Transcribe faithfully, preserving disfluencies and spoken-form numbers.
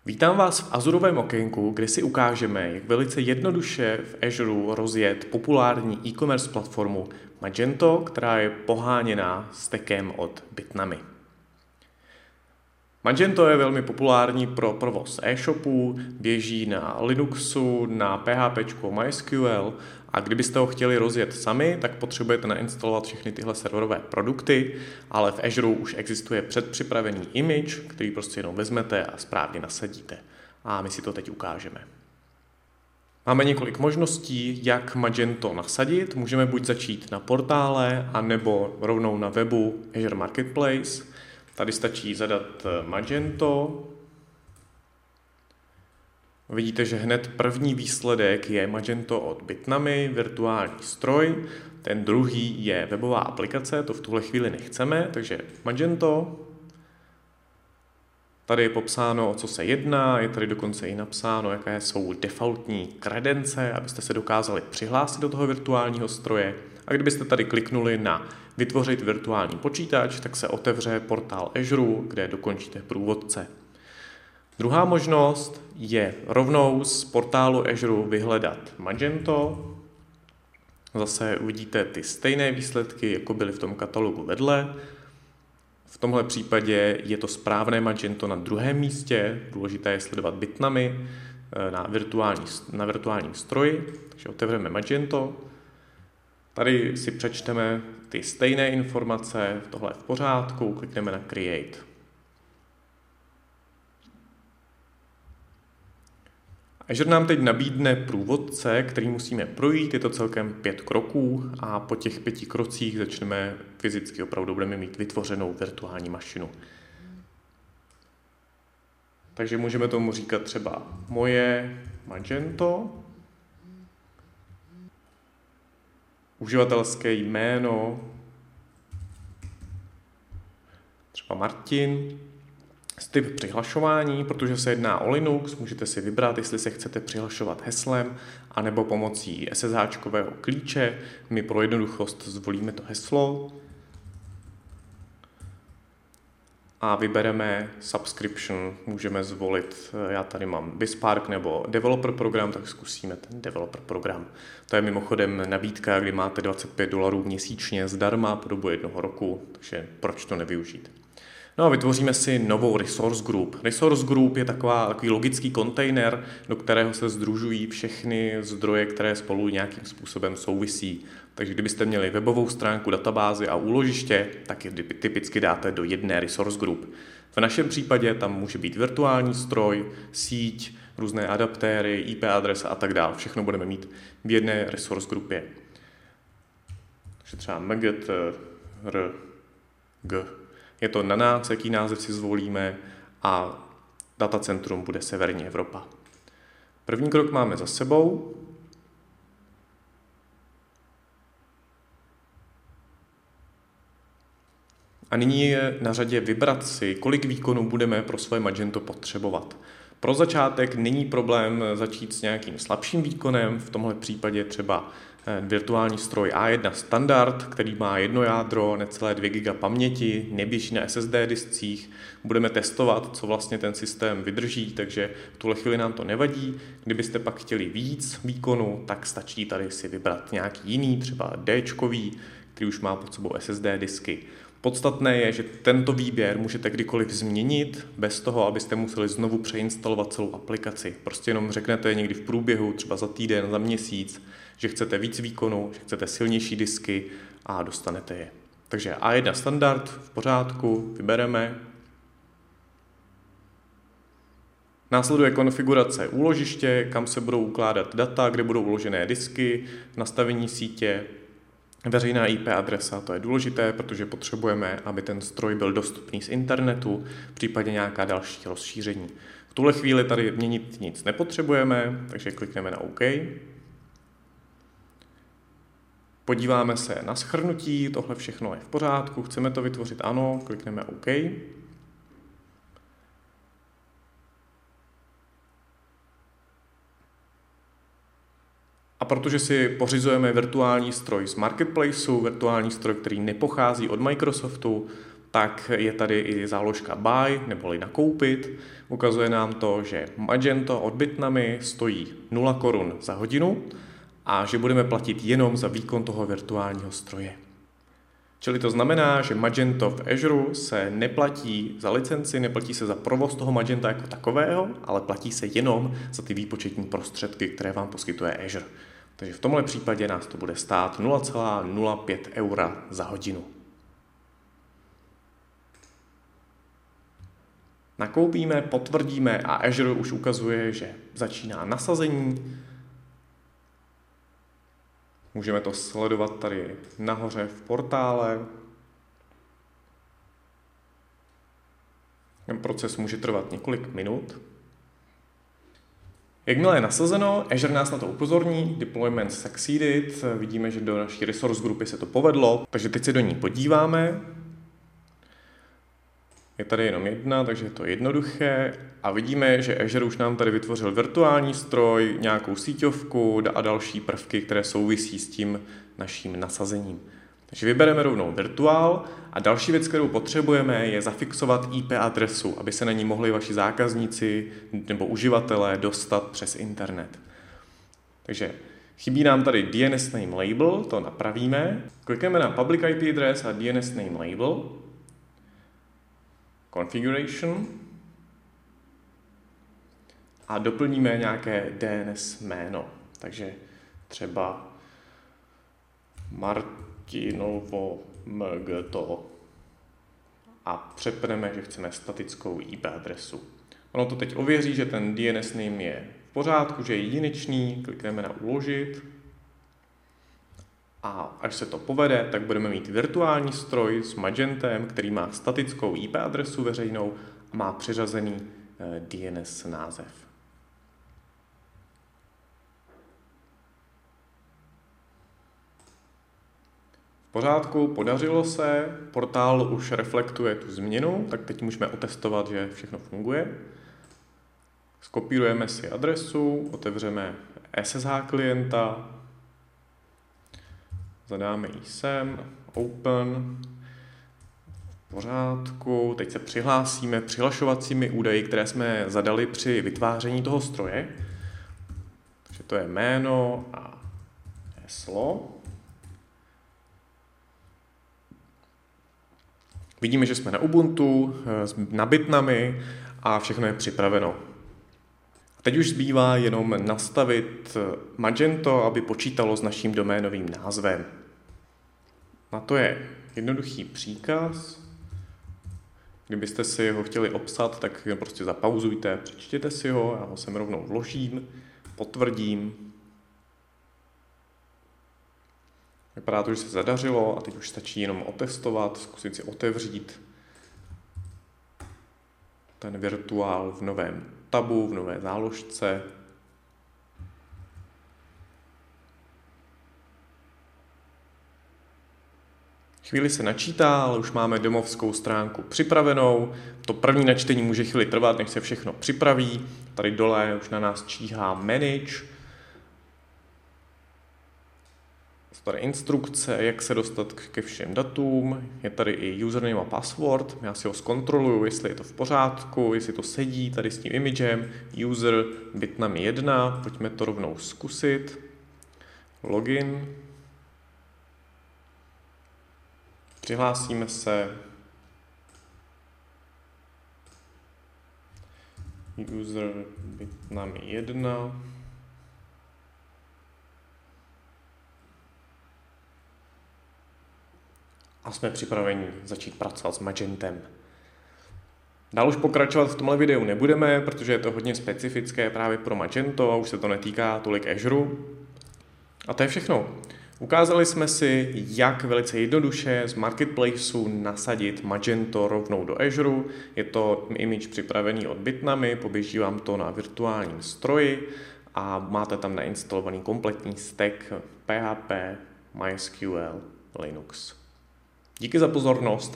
Vítám vás v Azurovém okénku, kde si ukážeme, jak velice jednoduše v Azure rozjet populární e-commerce platformu Magento, která je poháněná stackem od Bitnami. Magento je velmi populární pro provoz e-shopů, běží na Linuxu, na P H P a MySQL a kdybyste ho chtěli rozjet sami, tak potřebujete nainstalovat všechny tyhle serverové produkty, ale v Azure už existuje předpřipravený image, který prostě jenom vezmete a správně nasadíte. A my si to teď ukážeme. Máme několik možností, jak Magento nasadit. Můžeme buď začít na portále, anebo rovnou na webu Azure Marketplace. Tady stačí zadat Magento. Vidíte, že hned první výsledek je Magento od Bitnami, virtuální stroj. Ten druhý je webová aplikace, to v tuhle chvíli nechceme, takže Magento. Tady je popsáno, o co se jedná, je tady dokonce i napsáno, jaké jsou defaultní kredence, abyste se dokázali přihlásit do toho virtuálního stroje. A kdybyste tady kliknuli na vytvořit virtuální počítač, tak se otevře portál Azure, kde dokončíte průvodce. Druhá možnost je rovnou z portálu Azure vyhledat Magento. Zase uvidíte ty stejné výsledky, jako byly v tom katalogu vedle. V tomhle případě je to správné Magento na druhém místě, důležité je sledovat Bitnami na, virtuální, na virtuálním stroji, takže otevřeme Magento. Tady si přečteme ty stejné informace, tohle je v pořádku, klikneme na Create. Azure nám teď nabídne průvodce, který musíme projít, je to celkem pět kroků a po těch pěti krocích začneme fyzicky opravdu budeme mít vytvořenou virtuální mašinu. Takže můžeme tomu říkat třeba moje Magento, uživatelské jméno, třeba Martin, typ přihlašování, protože se jedná o Linux, můžete si vybrat, jestli se chcete přihlašovat heslem, anebo pomocí SSHčkového klíče. My pro jednoduchost zvolíme to heslo a vybereme subscription. Můžeme zvolit, já tady mám BizSpark nebo developer program, tak zkusíme ten developer program. To je mimochodem nabídka, kdy máte dvacet pět dolarů měsíčně zdarma po dobu jednoho roku, takže proč to nevyužít? No a vytvoříme si novou resource group. Resource group je taková, takový logický kontejner, do kterého se sdružují všechny zdroje, které spolu nějakým způsobem souvisí. Takže kdybyste měli webovou stránku, databázi a úložiště, tak je typicky dáte do jedné resource group. V našem případě tam může být virtuální stroj, síť, různé adaptéry, I P adresa a tak dále. Všechno budeme mít v jedné resource groupě. Takže třeba mgt r g. Je to na nás, jaký název si zvolíme a datacentrum bude Severní Evropa. První krok máme za sebou. A nyní je na řadě vybrat si, kolik výkonů budeme pro své Magento potřebovat. Pro začátek není problém začít s nějakým slabším výkonem, v tomhle případě třeba virtuální stroj A jedna standard, který má jedno jádro, necelé dvě giga paměti, neběží na S S D discích. Budeme testovat, co vlastně ten systém vydrží, takže v tuhle chvíli nám to nevadí. Kdybyste pak chtěli víc výkonu, tak stačí tady si vybrat nějaký jiný, třeba Dčkový, který už má pod sebou S S D disky. Podstatné je, že tento výběr můžete kdykoliv změnit, bez toho, abyste museli znovu přeinstalovat celou aplikaci. Prostě jenom řeknete někdy v průběhu, třeba za týden, za měsíc, že chcete víc výkonu, že chcete silnější disky a dostanete je. Takže A jedna standard v pořádku, vybereme. Následuje konfigurace úložiště, kam se budou ukládat data, kde budou uložené disky, nastavení sítě, veřejná I P adresa, to je důležité, protože potřebujeme, aby ten stroj byl dostupný z internetu, případně nějaká další rozšíření. V tuhle chvíli tady měnit nic nepotřebujeme, takže klikneme na OK. Podíváme se na shrnutí, tohle všechno je v pořádku, chceme to vytvořit, ano, klikneme OK. A protože si pořizujeme virtuální stroj z Marketplaceu, virtuální stroj, který nepochází od Microsoftu, tak je tady i záložka buy, neboli nakoupit. Ukazuje nám to, že Magento od Bitnami stojí nula korun za hodinu a že budeme platit jenom za výkon toho virtuálního stroje. Čili to znamená, že Magento v Azure se neplatí za licenci, neplatí se za provoz toho Magenta jako takového, ale platí se jenom za ty výpočetní prostředky, které vám poskytuje Azure. Takže v tomhle případě nás to bude stát nula celá nula pět eura za hodinu. Nakoupíme, potvrdíme a Azure už ukazuje, že začíná nasazení. Můžeme to sledovat tady nahoře v portále. Ten proces může trvat několik minut. Jakmile je nasazeno, Azure nás na to upozorní, deployment succeeded, vidíme, že do naší resource grupy se to povedlo, takže teď se do ní podíváme. Je tady jenom jedna, takže je to jednoduché a vidíme, že Azure už nám tady vytvořil virtuální stroj, nějakou síťovku a další prvky, které souvisí s tím naším nasazením. Takže vybereme rovnou virtuál a další věc, kterou potřebujeme, je zafixovat í pé adresu, aby se na ní mohli vaši zákazníci nebo uživatelé dostat přes internet. Takže chybí nám tady D N S name label, to napravíme. Klikneme na public I P address a D N S name label. Configuration a doplníme nějaké D N S jméno. Takže třeba Martinovo Mgto a přepneme, že chceme statickou í pé adresu. Ono to teď ověří, že ten D N S name je v pořádku, že je jedinečný, klikneme na uložit a až se to povede, tak budeme mít virtuální stroj s Magentem, který má statickou í pé adresu veřejnou a má přiřazený D N S název. V pořádku, podařilo se, portál už reflektuje tu změnu, tak teď můžeme otestovat, že všechno funguje. Skopírujeme si adresu, otevřeme S S H klienta, zadáme ji sem, open, v pořádku, teď se přihlásíme přihlašovacími údaji, které jsme zadali při vytváření toho stroje. Takže to je jméno a heslo. Vidíme, že jsme na Ubuntu, na Bitnami a všechno je připraveno. Teď už zbývá jenom nastavit Magento, aby počítalo s naším doménovým názvem. Na to je jednoduchý příkaz. Kdybyste si ho chtěli obsat, tak prostě zapauzujte, přečtěte si ho, já ho sem rovnou vložím, potvrdím. Vypadá to, že se zadařilo a teď už stačí jenom otestovat, zkusit si otevřít ten virtuál v novém tabu, v nové záložce. Chvíli se načítá, ale už máme domovskou stránku připravenou. To první načtení může chvíli trvat, než se všechno připraví. Tady dole už na nás číhá manage. Jsou tady instrukce, jak se dostat ke všem datům. Je tady i username a password. Já si ho zkontroluju, jestli je to v pořádku, jestli to sedí tady s tím imagem. User Bitnami jedna, pojďme to rovnou zkusit. Login. Přihlásíme se. User Bitnami jedna. A jsme připraveni začít pracovat s Magentem. Dál už pokračovat v tomhle videu nebudeme, protože je to hodně specifické právě pro Magento a už se to netýká tolik Azure. A to je všechno. Ukázali jsme si, jak velice jednoduše z Marketplaceu nasadit Magento rovnou do Azure. Je to image připravený od Bitnami, poběží vám to na virtuálním stroji a máte tam nainstalovaný kompletní stack P H P, MySQL, Linux. Díky za pozornost.